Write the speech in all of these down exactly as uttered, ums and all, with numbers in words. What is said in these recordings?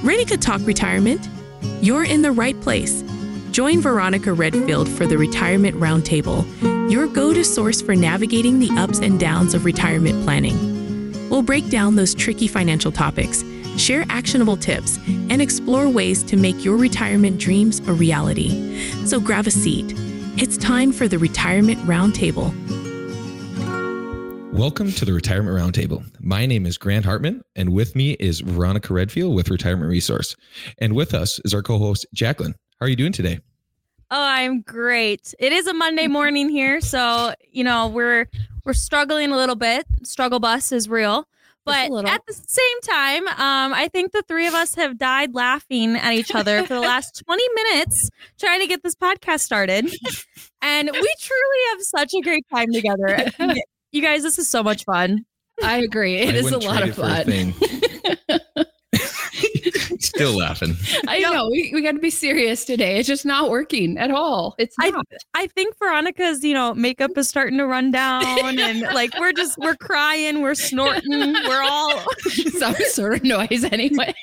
Ready to talk retirement? You're in the right place. Join Veronica Redfield for the Retirement Roundtable, your go-to source for navigating the ups and downs of retirement planning. We'll break down those tricky financial topics, share actionable tips, and explore ways to make your retirement dreams a reality. So grab a seat. It's time for the Retirement Roundtable. Welcome to the Retirement Roundtable. My name is Grant Hartman, and with me is Veronica Redfield with Retirement Resource. And with us is our co-host, Jacqueline. How are you doing today? Oh, I'm great. It is a Monday morning here, so, you know, we're we're struggling a little bit. Struggle bus is real. But at the same time, um, I think the three of us have died laughing at each other for the last twenty minutes trying to get this podcast started. And we truly have such a great time together. You guys, this is so much fun. I agree. It I is a lot of fun. Still laughing. I know. We, we got to be serious today. It's just not working at all. It's not. I, I think Veronica's, you know, makeup is starting to run down and like we're just, we're crying, we're snorting, we're all some sort of noise anyway.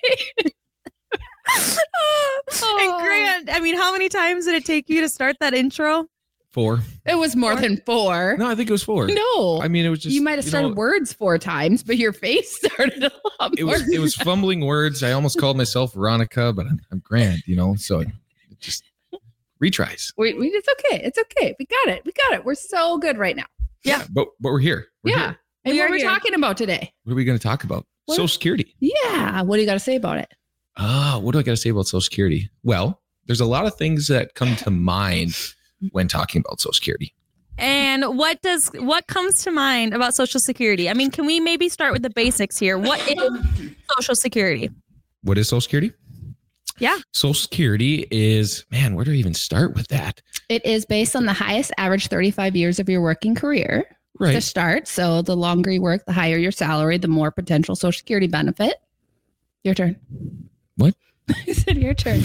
oh. And Grant, I mean, how many times did it take you to start that intro? Four. It was more four. than four. No, I think it was four. No. I mean, it was just... You might have started know, words four times, but your face started a lot it more. Was, it was fumbling words. I almost called myself Veronica, but I'm, I'm Grant, you know, so it just retries. We, we, it's okay. It's okay. We got it. We got it. We're so good right now. Yeah. yeah but, but we're here. We're yeah. Here. And we what are are we here. talking about today? What are we going to talk about? What? Social Security. Yeah. What do you got to say about it? Ah, uh, what do I got to say about Social Security? Well, there's a lot of things that come to mind when talking about Social Security. And what does what comes to mind about Social Security? I mean, can we maybe start with the basics here? What is Social Security? What is Social Security? Yeah. Social Security is, man, where do I even start with that? It is based on the highest average thirty-five years of your working career right. to start. So the longer you work, the higher your salary, the more potential Social Security benefit. Your turn. What? I said your turn.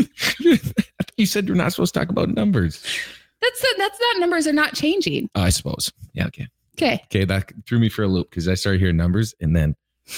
You said we're not supposed to talk about numbers. That's that's not numbers are not changing. Uh, I suppose. Yeah. Okay. Okay. Okay. That threw me for a loop because I started hearing numbers and then.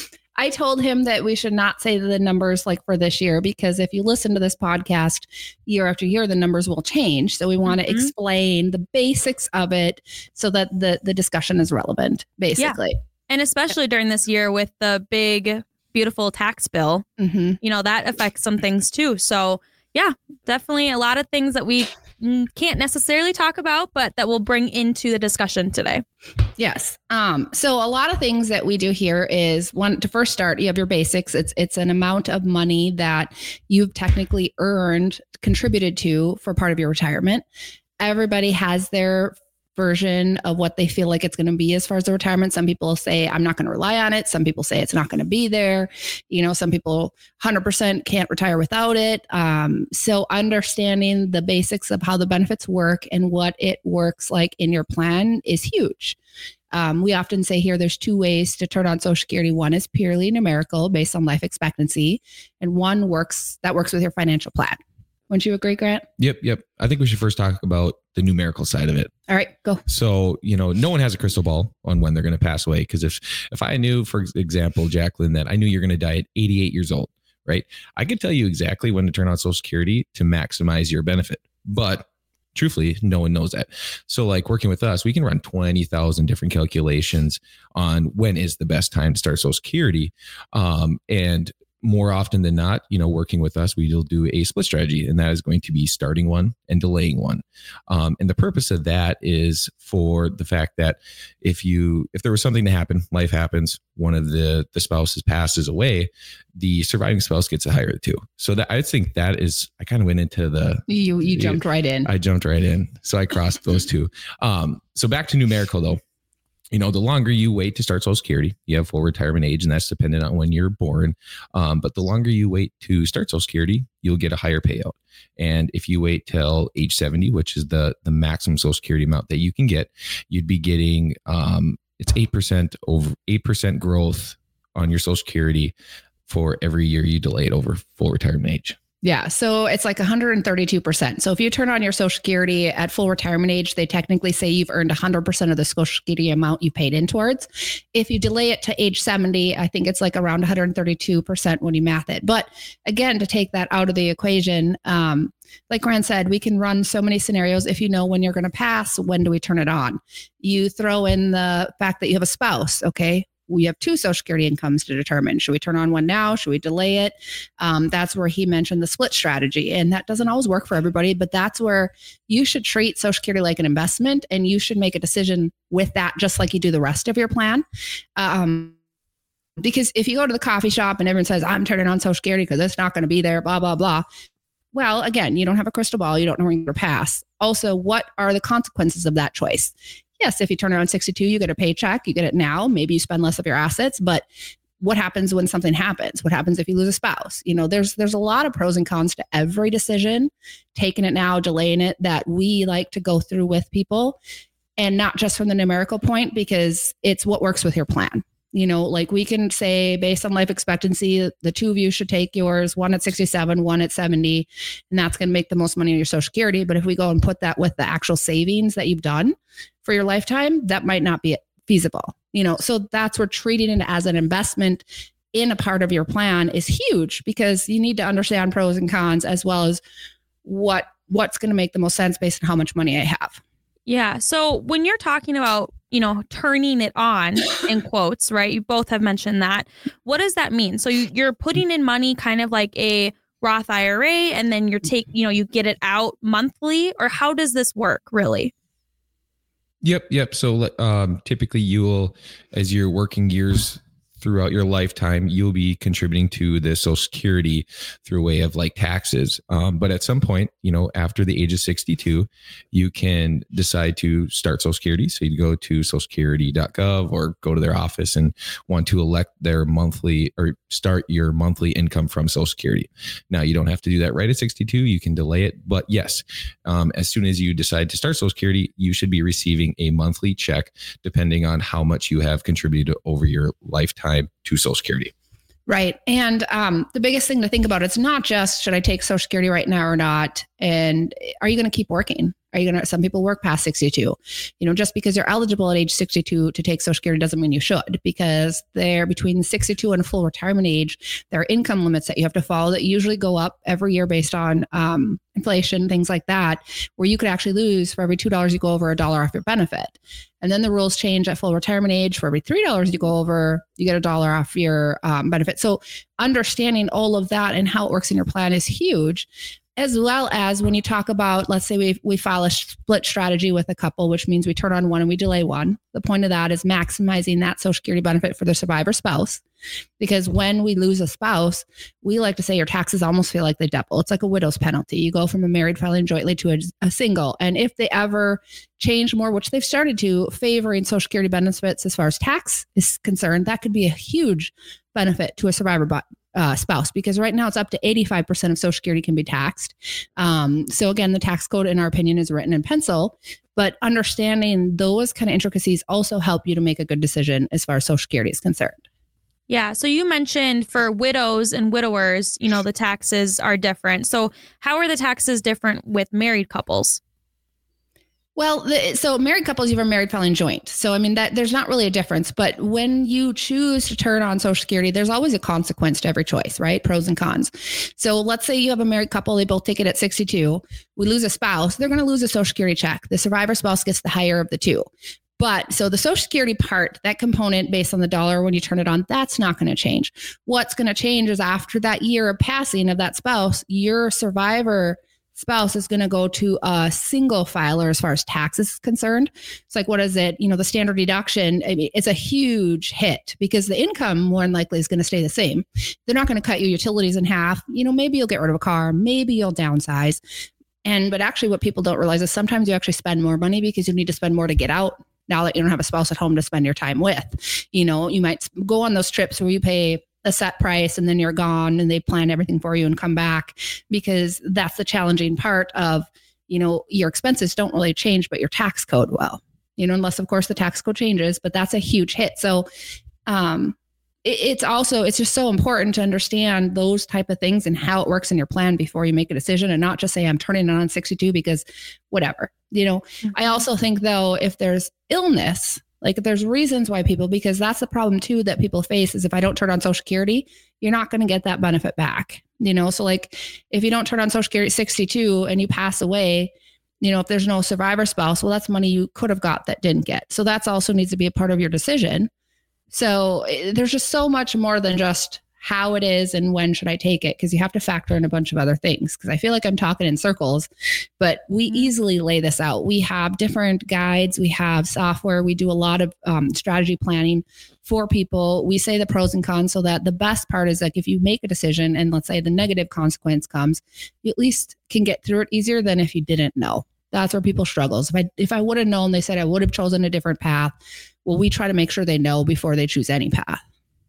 I told him that we should not say the numbers like for this year, because if you listen to this podcast year after year, the numbers will change. So we want to mm-hmm. explain the basics of it so that the, the discussion is relevant, basically. Yeah. And especially during this year with the big, beautiful tax bill, mm-hmm. you know, that affects some things too. So yeah, definitely a lot of things that we can't necessarily talk about, but that we'll bring into the discussion today. Yes. Um, so a lot of things that we do here is one to first start, you have your basics. It's, it's an amount of money that you've technically earned, contributed to for part of your retirement. Everybody has their version of what they feel like it's going to be as far as the retirement. Some people say, I'm not going to rely on it. Some people say it's not going to be there. You know, some people one hundred percent can't retire without it. Um, so understanding the basics of how the benefits work and what it works like in your plan is huge. Um, we often say here, there's two ways to turn on Social Security. One is purely numerical based on life expectancy, and one works that works with your financial plan. Wouldn't you agree, Grant? Yep. Yep. I think we should first talk about the numerical side of it. All right, go. So, you know, no one has a crystal ball on when they're going to pass away. Because if, if I knew, for example, Jacqueline, that I knew you're going to die at eighty-eight years old, right? I could tell you exactly when to turn on Social Security to maximize your benefit. But truthfully, no one knows that. So like working with us, we can run twenty thousand different calculations on when is the best time to start Social Security. Um, and more often than not, you know, working with us, we will do a split strategy, and that is going to be starting one and delaying one. Um, and the purpose of that is for the fact that if you, if there was something to happen, life happens, one of the, the spouses passes away, the surviving spouse gets a higher two. So that I think that is, I kind of went into the, you, you the, jumped right in. I jumped right in. So I crossed those two. Um, so back to numerical though. You know, the longer you wait to start Social Security, you have full retirement age, and that's dependent on when you're born. Um, but the longer you wait to start Social Security, you'll get a higher payout. And if you wait till age seventy, which is the the maximum Social Security amount that you can get, you'd be getting um, it's eight percent over eight percent growth on your Social Security for every year you delay it over full retirement age. Yeah. So it's like one hundred thirty-two percent. So if you turn on your Social Security at full retirement age, they technically say you've earned one hundred percent of the Social Security amount you paid in towards. If you delay it to age seventy, I think it's like around one hundred thirty-two percent when you math it. But again, to take that out of the equation, um, like Grant said, we can run so many scenarios. If you know when you're going to pass, when do we turn it on? You throw in the fact that you have a spouse. Okay. We have two Social Security incomes to determine. Should we turn on one now? Should we delay it? Um, that's where he mentioned the split strategy. And that doesn't always work for everybody, but that's where you should treat Social Security like an investment, and you should make a decision with that, just like you do the rest of your plan. Um, because if you go to the coffee shop and everyone says, I'm turning on Social Security because it's not going to be there, blah, blah, blah. Well, again, you don't have a crystal ball. You don't know when you're going to pass. Also, what are the consequences of that choice? Yes, if you turn it on sixty-two, you get a paycheck, you get it now, maybe you spend less of your assets, but what happens when something happens? What happens if you lose a spouse? You know, there's there's a lot of pros and cons to every decision, taking it now, delaying it, that we like to go through with people, and not just from the numerical point, because it's what works with your plan. You know, like we can say based on life expectancy, the two of you should take yours, one at sixty-seven, one at seventy, and that's going to make the most money on your Social Security. But if we go and put that with the actual savings that you've done for your lifetime, that might not be feasible. You know, so that's where treating it as an investment in a part of your plan is huge, because you need to understand pros and cons, as well as what what's going to make the most sense based on how much money I have. Yeah. So when you're talking about, you know, turning it on in quotes, right? You both have mentioned that. What does that mean? So you, you're putting in money kind of like a Roth I R A, and then you're take, you know, you get it out monthly, or how does this work really? Yep. Yep. So um, typically you will, as your working years throughout your lifetime, you'll be contributing to the Social Security through way of like taxes. Um, but at some point, you know, after the age of sixty-two, you can decide to start Social Security. So you go to social security dot gov or go to their office and want to elect their monthly or start your monthly income from Social Security. Now, you don't have to do that right at sixty-two. You can delay it. But yes, um, as soon as you decide to start Social Security, you should be receiving a monthly check depending on how much you have contributed over your lifetime to Social Security. Right. And um, the biggest thing to think about, it's not just, should I take Social Security right now or not? And are you going to keep working? Are you going to, some people work past sixty-two, you know, just because you're eligible at age sixty-two to take Social Security doesn't mean you should, because they're between sixty-two and full retirement age. There are income limits that you have to follow that usually go up every year based on um, inflation, things like that, where you could actually lose for every two dollars you go over a dollar off your benefit. And then the rules change at full retirement age. For every three dollars you go over, you get a dollar off your um, benefit. So understanding all of that and how it works in your plan is huge. As well as when you talk about, let's say we we file a split strategy with a couple, which means we turn on one and we delay one. The point of that is maximizing that Social Security benefit for the survivor spouse. Because when we lose a spouse, we like to say your taxes almost feel like they double. It's like a widow's penalty. You go from a married filing jointly to a, a single. And if they ever change more, which they've started to, favoring Social Security benefits as far as tax is concerned, that could be a huge benefit to a survivor but Uh, spouse, because right now it's up to eighty-five percent of Social Security can be taxed. Um, so again, the tax code, in our opinion, is written in pencil, but understanding those kind of intricacies also help you to make a good decision as far as Social Security is concerned. Yeah. So you mentioned for widows and widowers, you know, the taxes are different. So how are the taxes different with married couples? Well, the, so married couples, you have a married filing joint. So, I mean, that there's not really a difference. But when you choose to turn on Social Security, there's always a consequence to every choice, right? Pros and cons. So let's say you have a married couple, they both take it at sixty-two. We lose a spouse, they're going to lose a Social Security check. The survivor spouse gets the higher of the two. But so the Social Security part, that component based on the dollar when you turn it on, that's not going to change. What's going to change is after that year of passing of that spouse, your survivor spouse is going to go to a single filer as far as taxes is concerned. It's like, what is it? You know, the standard deduction, I mean, it's a huge hit because the income more than likely is going to stay the same. They're not going to cut your utilities in half. You know, maybe you'll get rid of a car, maybe you'll downsize. And, but actually what people don't realize is sometimes you actually spend more money because you need to spend more to get out now that you don't have a spouse at home to spend your time with. You know, you might go on those trips where you pay a set price and then you're gone and they plan everything for you and come back, because that's the challenging part of, you know, your expenses don't really change, but your tax code will, you know, unless of course the tax code changes, but that's a huge hit. So, um, it's also, it's just so important to understand those type of things and how it works in your plan before you make a decision, and not just say, I'm turning it on sixty-two because whatever, you know. Mm-hmm. I also think though, if there's illness, like if there's reasons why people, because that's the problem too, that people face is if I don't turn on Social Security, you're not going to get that benefit back, you know? So like if you don't turn on Social Security at sixty-two and you pass away, you know, if there's no survivor spouse, well, that's money you could have got that didn't get. So that's also needs to be a part of your decision. So there's just so much more than just how it is and when should I take it, because you have to factor in a bunch of other things. Because I feel like I'm talking in circles, but we easily lay this out. We have different guides. We have software. We do a lot of um, strategy planning for people. We say the pros and cons so that the best part is like if you make a decision and let's say the negative consequence comes, you at least can get through it easier than if you didn't know. That's where people struggle. If I if I would have known, they said I would have chosen a different path. Well, we try to make sure they know before they choose any path.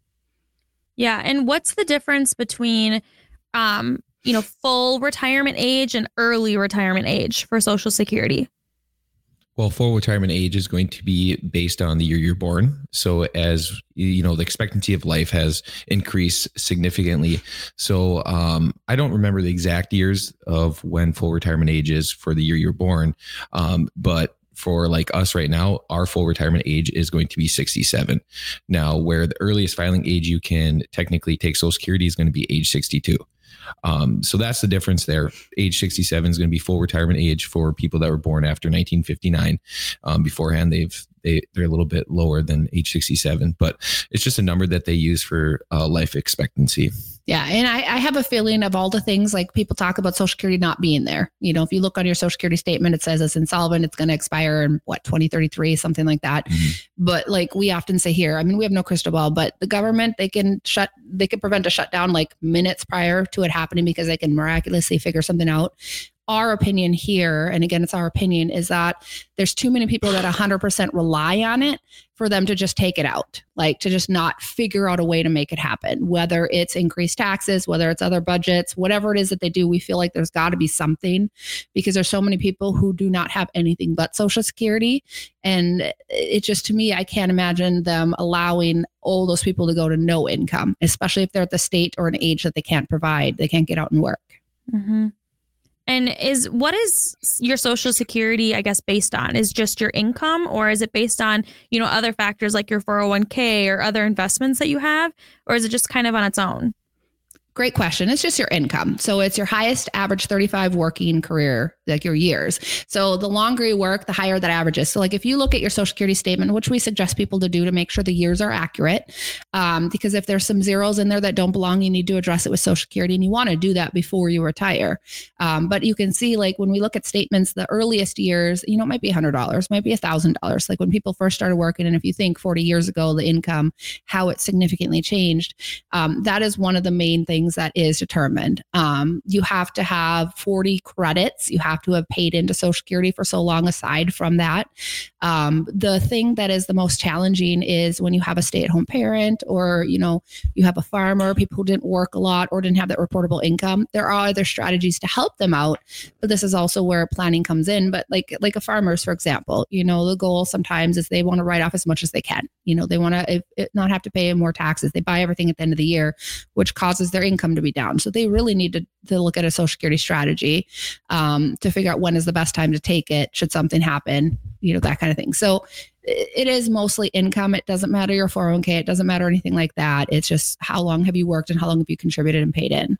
Yeah. And what's the difference between, um, you know, full retirement age and early retirement age for Social Security? Well, full retirement age is going to be based on the year you're born. So as you know, the expectancy of life has increased significantly. So um, I don't remember the exact years of when full retirement age is for the year you're born. Um, but for like us right now, our full retirement age is going to be sixty-seven. Now, where the earliest filing age you can technically take Social Security is going to be age sixty-two. Um, so that's the difference there. Age sixty-seven is going to be full retirement age for people that were born after nineteen fifty-nine. Um, beforehand, they've they they're a little bit lower than age sixty-seven, but it's just a number that they use for uh, life expectancy. Yeah. And I, I have a feeling of all the things like people talk about Social Security not being there. You know, if you look on your Social Security statement, it says it's insolvent. It's going to expire in what, twenty thirty-three, something like that. Mm-hmm. But like we often say here, I mean, we have no crystal ball, but the government, they can shut, they can prevent a shutdown like minutes prior to it happening because they can miraculously figure something out. Our opinion here, and again, it's our opinion, is that there's too many people that one hundred percent rely on it for them to just take it out, like to just not figure out a way to make it happen, whether it's increased taxes, whether it's other budgets, whatever it is that they do. We feel like there's got to be something because there's so many people who do not have anything but Social Security. And it just, to me, I can't imagine them allowing all those people to go to no income, especially if they're at the state or an age that they can't provide, they can't get out and work. Mm-hmm. And is what is your Social Security, I guess, based on? Is just your income, or is it based on, you know, other factors like your four oh one k or other investments that you have, or is it just kind of on its own? Great question. It's just your income. So it's your highest average thirty-five working career, like your years. So the longer you work, the higher that average is. So like if you look at your Social Security statement, which we suggest people to do to make sure the years are accurate, um, because if there's some zeros in there that don't belong, you need to address it with Social Security, and you want to do that before you retire. Um, but you can see like when we look at statements, the earliest years, you know, it might be one hundred dollars, might be one thousand dollars. Like when people first started working, and if you think forty years ago, the income, how it significantly changed, um, that is one of the main things that is determined. Um, you have to have forty credits. You have to have paid into Social Security for so long aside from that. Um, the thing that is the most challenging is when you have a stay-at-home parent, or, you know, you have a farmer, people who didn't work a lot or didn't have that reportable income. There are other strategies to help them out, but this is also where planning comes in. But like, like a farmer's, for example, you know, the goal sometimes is they want to write off as much as they can. You know, they want to not have to pay more taxes. They buy everything at the end of the year, which causes their income to be down. So they really need to, to look at a Social Security strategy um, to figure out when is the best time to take it, should something happen, you know, that kind of thing. So it is mostly income. It doesn't matter your four oh one k. It doesn't matter anything like that. It's just how long have you worked and how long have you contributed and paid in.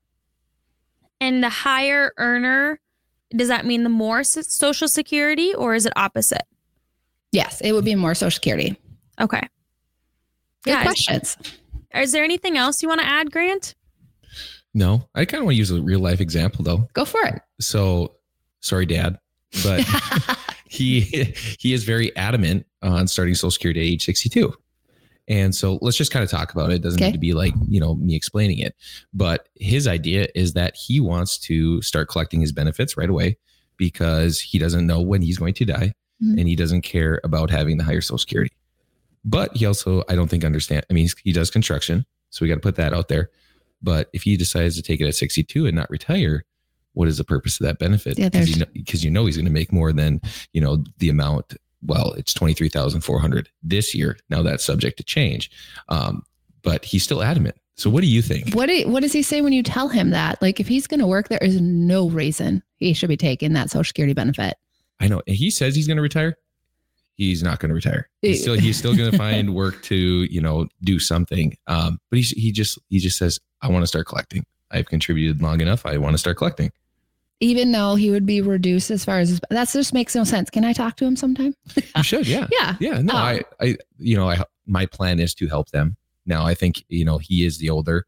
And the higher earner, does that mean the more Social Security, or is it opposite? Yes, it would be more Social Security. Okay. Good yeah, questions. Is, is there anything else you want to add, Grant? No, I kind of want to use a real life example though. Go for it. So, sorry, Dad, but he he is very adamant on starting Social Security at age sixty-two. And so let's just kind of talk about it. It doesn't okay. need to be like, you know, me explaining it. But his idea is that he wants to start collecting his benefits right away because he doesn't know when he's going to die, mm-hmm. and he doesn't care about having the higher Social Security. But he also, I don't think, understand. I mean, he does construction, so we got to put that out there. But if he decides to take it at sixty-two and not retire, what is the purpose of that benefit? Yeah, because you know, because you know he's going to make more than, you know, the amount. Well, it's twenty-three thousand four hundred this year. Now that's subject to change. Um, but he's still adamant. So what do you think? What do, what does he say when you tell him that? Like, if he's going to work, there is no reason he should be taking that Social Security benefit. I know. He says he's going to retire. He's not going to retire. He's still, he's still going to find work to, you know, do something. Um, but he's, he just, he just says, I want to start collecting. I've contributed long enough. I want to start collecting. Even though he would be reduced as far as that just makes no sense. Can I talk to him sometime? You should. Yeah. Yeah. Yeah. No, um, I, I, you know, I, my plan is to help them. Now, I think, you know, he is the older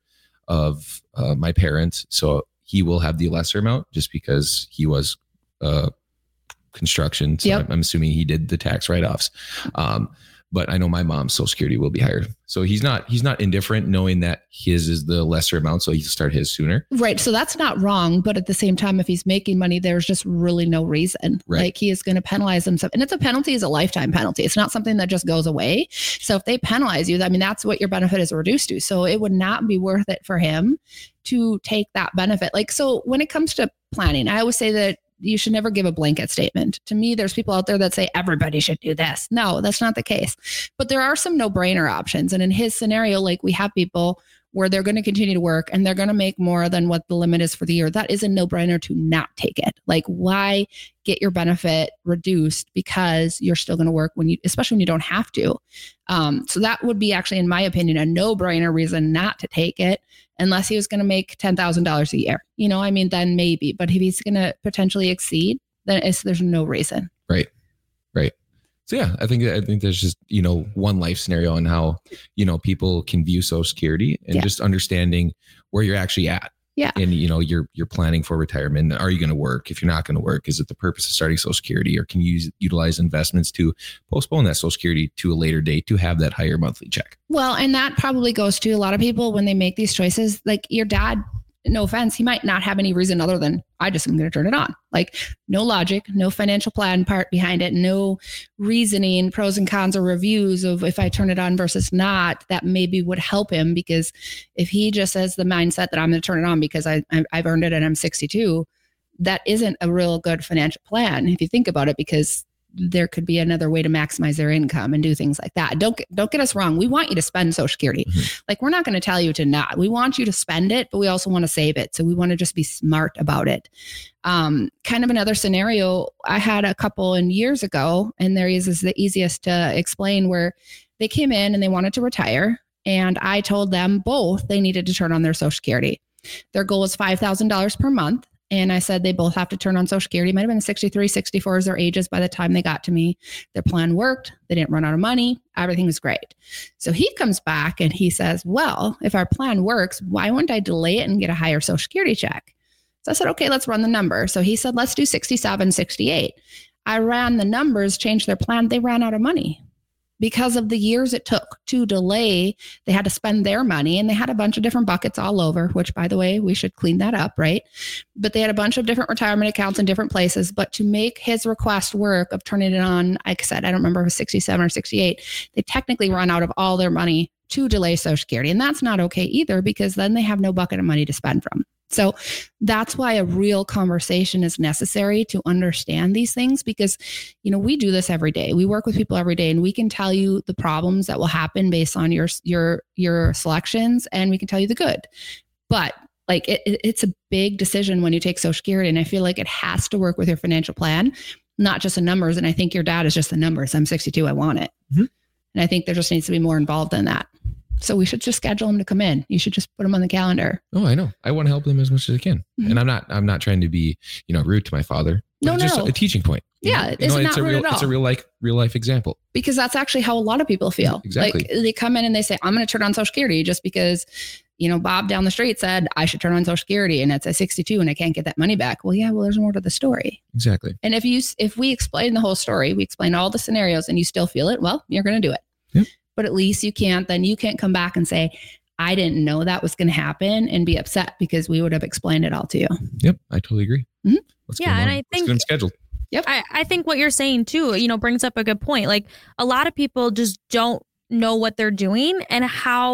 of uh, my parents, so he will have the lesser amount just because he was uh, construction. So yep. I'm, I'm assuming he did the tax write-offs. Um, but I know my mom's Social Security will be higher. So he's not he's not indifferent knowing that his is the lesser amount. So he'll start his sooner. Right. So that's not wrong. But at the same time, if he's making money, there's just really no reason. Right. Like he is going to penalize himself. And it's a penalty is a lifetime penalty. It's not something that just goes away. So if they penalize you, I mean, that's what your benefit is reduced to. So it would not be worth it for him to take that benefit. Like, so when it comes to planning, I always say that you should never give a blanket statement. To me, there's people out there that say everybody should do this. No, that's not the case. But there are some no-brainer options. And in his scenario, like we have people where they're going to continue to work and they're going to make more than what the limit is for the year. That is a no-brainer to not take it. Like, why get your benefit reduced because you're still going to work when you, especially when you don't have to. Um, so that would be actually, in my opinion, a no-brainer reason not to take it. Unless he was going to make ten thousand dollars a year, you know, I mean, then maybe, but if he's going to potentially exceed, then it's, there's no reason. Right. Right. So, yeah, I think, I think there's just, you know, one life scenario on how, you know, people can view Social Security and yeah. just understanding where you're actually at. Yeah. And, you know, you're, you're planning for retirement. Are you going to work? If you're not going to work, is it the purpose of starting Social Security, or can you use, utilize investments to postpone that Social Security to a later date to have that higher monthly check? Well, and that probably goes to a lot of people when they make these choices. Like your dad, no offense, he might not have any reason other than I just am going to turn it on. Like no logic, no financial plan part behind it, no reasoning, pros and cons or reviews of if I turn it on versus not, that maybe would help him. Because if he just has the mindset that I'm going to turn it on because I, I've earned it and I'm sixty-two, that isn't a real good financial plan if you think about it, because there could be another way to maximize their income and do things like that. Don't don't get us wrong. We want you to spend Social Security. Mm-hmm. Like, we're not going to tell you to not. We want you to spend it, but we also want to save it. So we want to just be smart about it. Um, kind of another scenario. I had a couple in years ago, and there is, is the easiest to explain, where they came in and they wanted to retire. And I told them both they needed to turn on their Social Security. Their goal was five thousand dollars per month. And I said they both have to turn on Social Security. It might have been sixty-three, sixty-four as their ages by the time they got to me. Their plan worked. They didn't run out of money. Everything was great. So he comes back and he says, well, if our plan works, why wouldn't I delay it and get a higher Social Security check? So I said, okay, let's run the number. So he said, let's do sixty-seven, sixty-eight. I ran the numbers, changed their plan. They ran out of money. Because of the years it took to delay, they had to spend their money, and they had a bunch of different buckets all over, which, by the way, we should clean that up, right? But they had a bunch of different retirement accounts in different places. But to make his request work of turning it on, like I said, I don't remember if it was sixty-seven or sixty-eight, they technically run out of all their money to delay Social Security. And that's not okay either, because then they have no bucket of money to spend from. So that's why a real conversation is necessary to understand these things, because, you know, we do this every day. We work with people every day, and we can tell you the problems that will happen based on your, your, your selections, and we can tell you the good. But like, it, it's a big decision when you take Social Security. And I feel like it has to work with your financial plan, not just the numbers. And I think your dad is just the numbers. I'm sixty-two. I want it. Mm-hmm. And I think there just needs to be more involved in that. So we should just schedule them to come in. You should just put them on the calendar. Oh, I know. I want to help them as much as I can. Mm-hmm. And I'm not, I'm not trying to be, you know, rude to my father. No, it's no. just a teaching point. Yeah. You know, it's a real, it's a real life, real life example. Because that's actually how a lot of people feel. Exactly. Like, they come in and they say, I'm going to turn on Social Security just because, you know, Bob down the street said I should turn on Social Security, and it's at sixty-two and I can't get that money back. Well, yeah, well, there's more to the story. Exactly. And if you, if we explain the whole story, we explain all the scenarios, and you still feel it, well, you're going to do it. Yep. But at least you can't, then you can't come back and say, I didn't know that was going to happen, and be upset because we would have explained it all to you. Yep. I totally agree. Mm-hmm. Let's yeah. And I Let's think get them scheduled. Yep. I, I think what you're saying too, you know, brings up a good point. Like, a lot of people just don't know what they're doing and how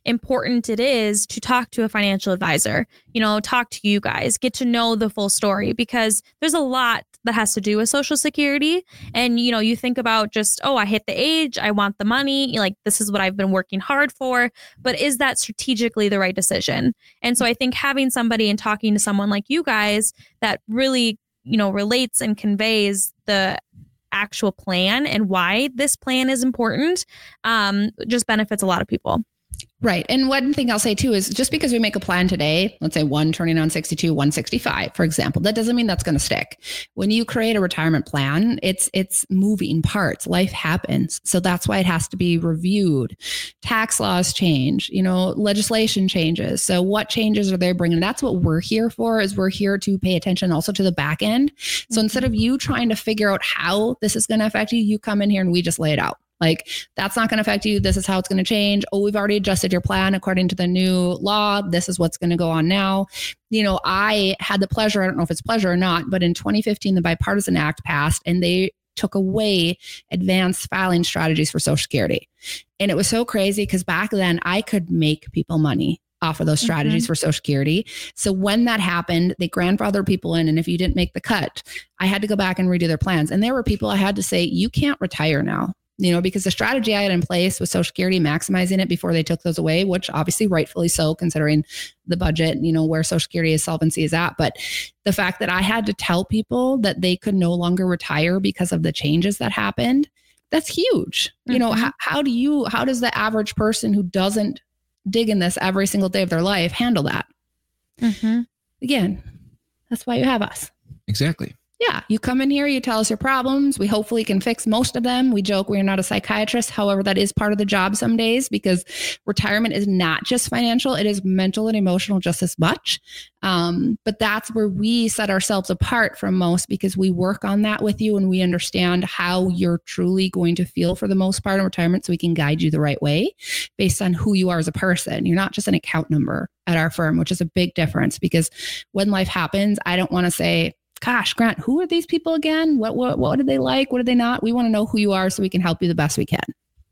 important it is to talk to a financial advisor, you know, talk to you guys, get to know the full story, because there's a lot that has to do with Social Security. And, you know, you think about just, oh, I hit the age, I want the money, like this is what I've been working hard for, but is that strategically the right decision? And so I think having somebody and talking to someone like you guys that really, you know, relates and conveys the actual plan and why this plan is important, um, just benefits a lot of people. Right. And one thing I'll say too is just because we make a plan today, let's say one turning on sixty-two, one sixty-five, for example, that doesn't mean that's going to stick. When you create a retirement plan, it's it's moving parts. Life happens. So that's why it has to be reviewed. Tax laws change, you know, legislation changes. So what changes are they bringing? That's what we're here for, is we're here to pay attention also to the back end. So mm-hmm. instead of you trying to figure out how this is going to affect you, you come in here and we just lay it out. Like, that's not going to affect you. This is how it's going to change. Oh, we've already adjusted your plan according to the new law. This is what's going to go on now. You know, I had the pleasure, I don't know if it's pleasure or not, but in twenty fifteen, the Bipartisan Act passed and they took away advanced filing strategies for Social Security. And it was so crazy because back then I could make people money off of those strategies mm-hmm. for Social Security. So when that happened, they grandfathered people in. And if you didn't make the cut, I had to go back and redo their plans. And there were people I had to say, you can't retire now. You know, because the strategy I had in place was Social Security, maximizing it before they took those away, which obviously rightfully so, considering the budget, you know, where Social Security's solvency is at. But the fact that I had to tell people that they could no longer retire because of the changes that happened, that's huge. Mm-hmm. You know, how, how do you, how does the average person who doesn't dig in this every single day of their life handle that? Mm-hmm. Again, that's why you have us. Exactly. Yeah, you come in here, you tell us your problems. We hopefully can fix most of them. We joke we're not a psychiatrist. However, that is part of the job some days, because retirement is not just financial. It is mental and emotional just as much. Um, but that's where we set ourselves apart from most, because we work on that with you and we understand how you're truly going to feel for the most part in retirement, so we can guide you the right way based on who you are as a person. You're not just an account number at our firm, which is a big difference, because when life happens, I don't want to say, gosh, Grant, who are these people again? What, what, what did they like? What did they not? We want to know who you are so we can help you the best we can.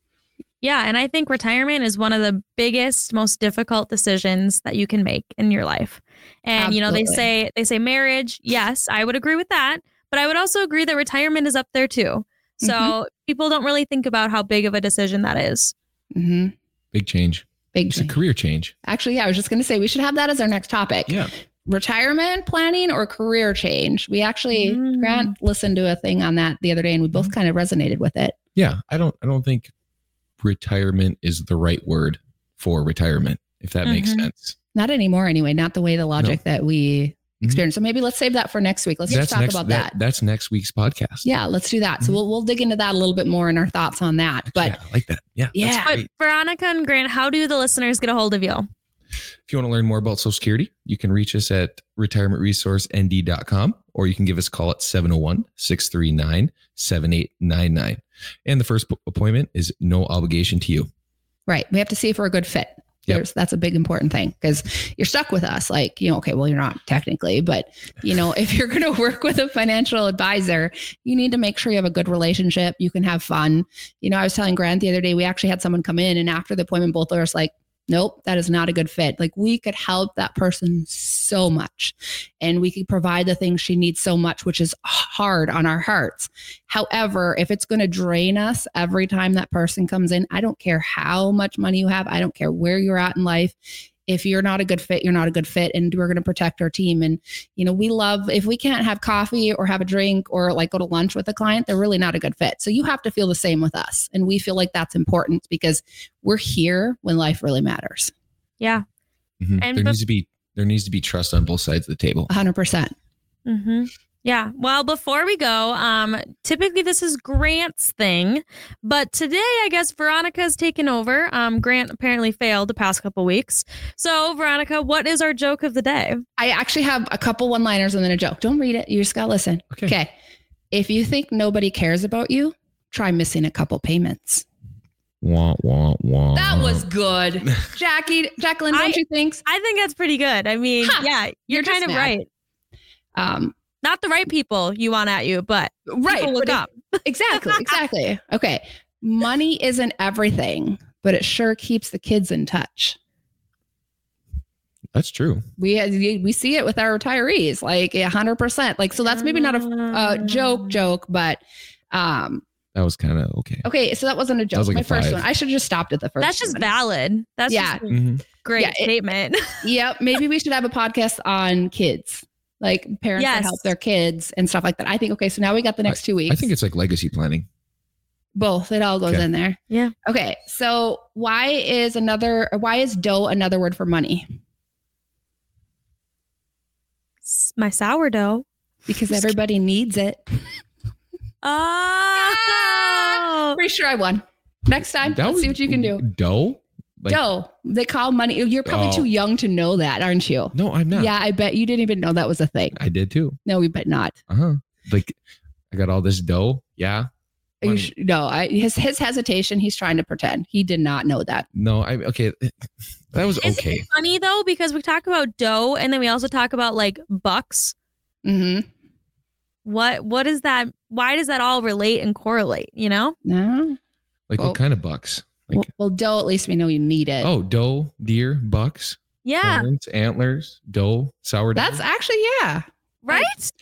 Yeah. And I think retirement is one of the biggest, most difficult decisions that you can make in your life. And, Absolutely. you know, they say, they say marriage. Yes, I would agree with that. But I would also agree that retirement is up there too. So mm-hmm. people don't really think about how big of a decision that is. Mm-hmm. Big change. Big it's change. a career change. Actually, yeah, I was just going to say, we should have that as our next topic. Yeah. Retirement planning or career change. We actually, mm. Grant listened to a thing on that the other day and we both mm. kind of resonated with it. Yeah. I don't, I don't think retirement is the right word for retirement, if that mm-hmm. makes sense. Not anymore anyway. Not the way the logic no. that we experience. Mm-hmm. So maybe let's save that for next week. Let's that's just talk next, about that, that. That's next week's podcast. Yeah, let's do that. Mm-hmm. So we'll, we'll dig into that a little bit more in our thoughts on that. But yeah, I like that. Yeah. Yeah. But Veronica and Grant, how do the listeners get a hold of you? If you want to learn more about Social Security, you can reach us at retirement resource n d dot com, or you can give us a call at seven oh one, six three nine, seven eight nine nine. And the first appointment is no obligation to you. Right. We have to see if we're a good fit. Yep. That's a big important thing, because you're stuck with us. Like, you know, okay, well, you're not technically, but, you know, if you're going to work with a financial advisor, you need to make sure you have a good relationship. You can have fun. You know, I was telling Grant the other day, we actually had someone come in, and after the appointment, both of us like, nope, that is not a good fit. Like, we could help that person so much, and we could provide the things she needs so much, which is hard on our hearts. However, if it's going to drain us every time that person comes in, I don't care how much money you have. I don't care where you're at in life. If you're not a good fit, you're not a good fit. And we're going to protect our team. And, you know, we love, if we can't have coffee or have a drink or like go to lunch with a client, they're really not a good fit. So you have to feel the same with us. And we feel like that's important because we're here when life really matters. Yeah. Mm-hmm. And there be- needs to be, there needs to be trust on both sides of the table. A hundred percent. Mm-hmm. Yeah. Well, before we go, um, typically this is Grant's thing, but today I guess Veronica's taken over. Um, Grant apparently failed the past couple weeks. So Veronica, what is our joke of the day? I actually have a couple one-liners and then a joke. Don't read it. You just gotta listen. Okay. Okay. If you think nobody cares about you, try missing a couple payments. Wah, wah, wah. That was good. Jackie, Jacqueline, don't I, you think? I think that's pretty good. I mean, huh. yeah, you're, you're kind of mad. Right. Um, Not the right people you want at you, but right. People look but up. It, exactly. Exactly. Okay. Money isn't everything, but it sure keeps the kids in touch. That's true. We we see it with our retirees, like a hundred percent. Like, so that's maybe not a, a joke joke, but um, that was kind of okay. Okay, so that wasn't a joke. Like My a first five. one. I should have just stopped at the first. That's just one. valid. That's yeah, just a Mm-hmm. great Yeah, it- statement. Yep. Maybe we should have a podcast on kids, like parents Yes. that help their kids and stuff like that. I think. Okay, so now we got the next two weeks. I think it's like legacy planning. Both. It all goes Okay. in there. Yeah. Okay. So why is another? Why is dough another word for money? S- My sourdough. Because everybody needs it. Oh. Pretty sure I won. Next time, That let's was see what you can do. Dough? Like, Dough. They call money. You're probably Oh. too young to know that, aren't you? No, I'm not. Yeah, I bet you didn't even know that was a thing. I did too. No, we bet not. Uh huh. Like, I got all this dough. Yeah. You Money. sh- no, I, his his hesitation. He's trying to pretend he did not know that. No, I okay. That was Isn't okay. it funny though? Because we talk about dough and then we also talk about like bucks. Mm-hmm. What what is that? Why does that all relate and correlate? You know? No. Like, Well- what kind of bucks? Like, Well, well, dough. At least we know you need it. oh, doe, deer, bucks, Yeah. horns, antlers, doe, sourdough. That's actually yeah. Right?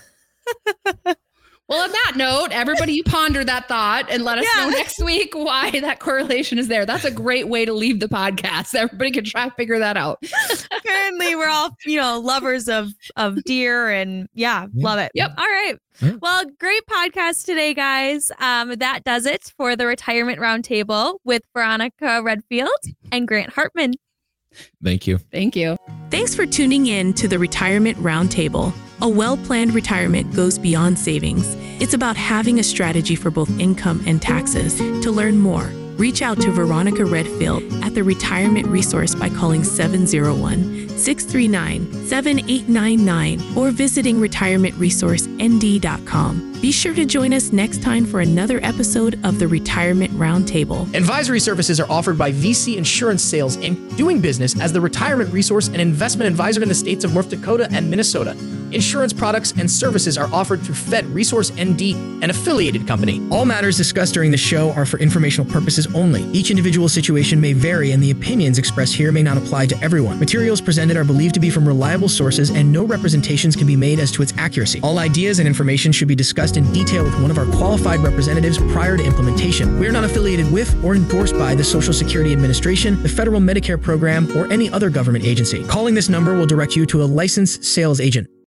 Well, on that note, everybody, you ponder that thought and let us Yeah. know next week why that correlation is there. That's a great way to leave the podcast. Everybody can try to figure that out. Apparently we're all, you know, lovers of of deer and yeah, Yeah. love it. Yep. All right. Yeah. Well, great podcast today, guys. Um, that does it for the Retirement Roundtable with Veronica Redfield and Grant Hartman. Thank you. Thank you. Thanks for tuning in to the Retirement Roundtable. A well-planned retirement goes beyond savings. It's about having a strategy for both income and taxes. To learn more, reach out to Veronica Redfield at the Retirement Resource by calling seven oh one, six three nine, seven eight nine nine or visiting retirement resource n d dot com. Be sure to join us next time for another episode of the Retirement Roundtable. Advisory services are offered by V C Insurance Sales Incorporated, doing business as the retirement resource and investment advisor in the states of North Dakota and Minnesota. Insurance products and services are offered through Fed Resource N D, an affiliated company. All matters discussed during the show are for informational purposes only. Each individual situation may vary, and the opinions expressed here may not apply to everyone. Materials presented are believed to be from reliable sources, and no representations can be made as to its accuracy. All ideas and information should be discussed in detail with one of our qualified representatives prior to implementation. We are not affiliated with or endorsed by the Social Security Administration, the Federal Medicare Program, or any other government agency. Calling this number will direct you to a licensed sales agent.